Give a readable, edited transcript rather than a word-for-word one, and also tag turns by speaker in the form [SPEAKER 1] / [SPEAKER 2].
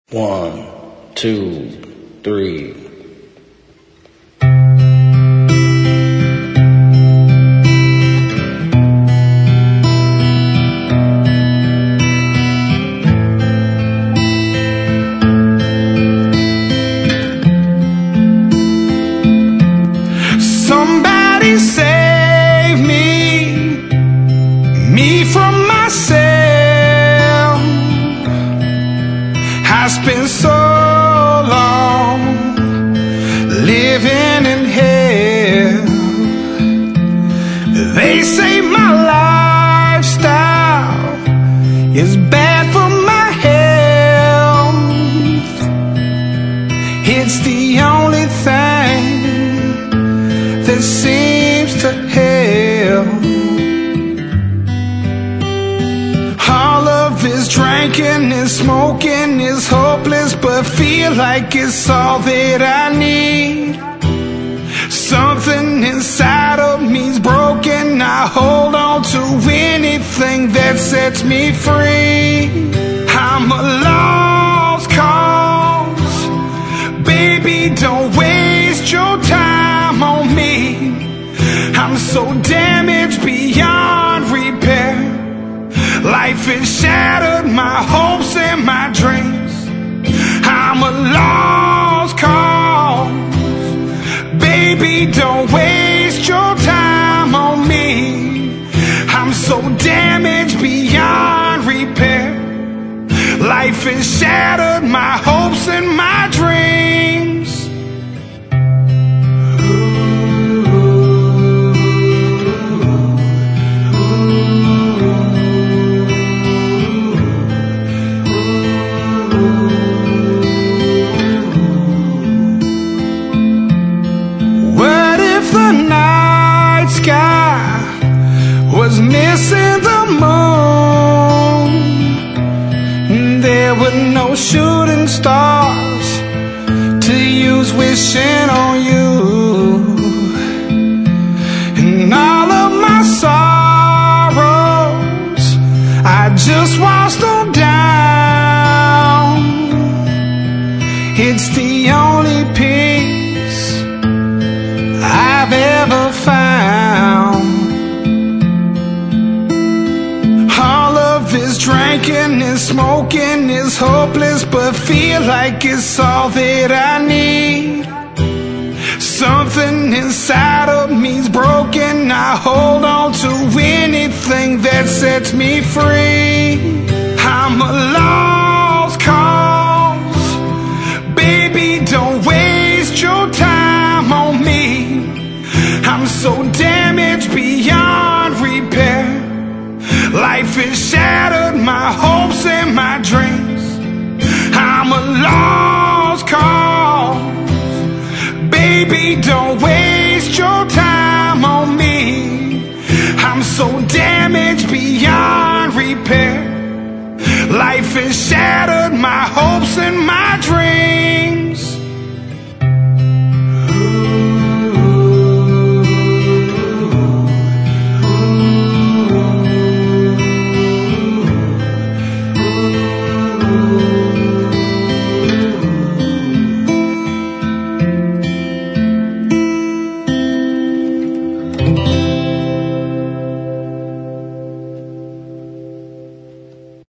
[SPEAKER 1] 1, 2, 3.
[SPEAKER 2] Somebody save me from myself. I spent so long living in hell. They say my lifestyle is bad for my health. It's the only thing that seems to help. All of this drinking and smoking is hopeless, but feel like it's all that I need. Something inside of me's broken. I hold on to anything that sets me free. I'm a lost cause. Baby, don't waste your time on me. I'm so damaged beyond repair. Life has shattered my hopes and my dreams. I'm a lost cause. Baby, don't waste your time on me. I'm so damaged beyond repair. Life has shattered my hopes and my dreams. What if the night sky was missing the moon? There were no shooting stars to use wishing on you. And all of my sorrows I just washed them down. It's the only peace I've ever found. All of this drinking and smoking is hopeless, but feel like it's all that I need. Something inside of me's broken. I hold on to anything that sets me free. I'm a lost cause. Baby, don't waste your time on me. I'm so damaged beyond repair. Life has shattered my hopes and my dreams. I'm a lost cause. Baby, don't waste your time on me. I'm so damaged beyond repair. Life has shattered my hopes and my dreams. Ooh.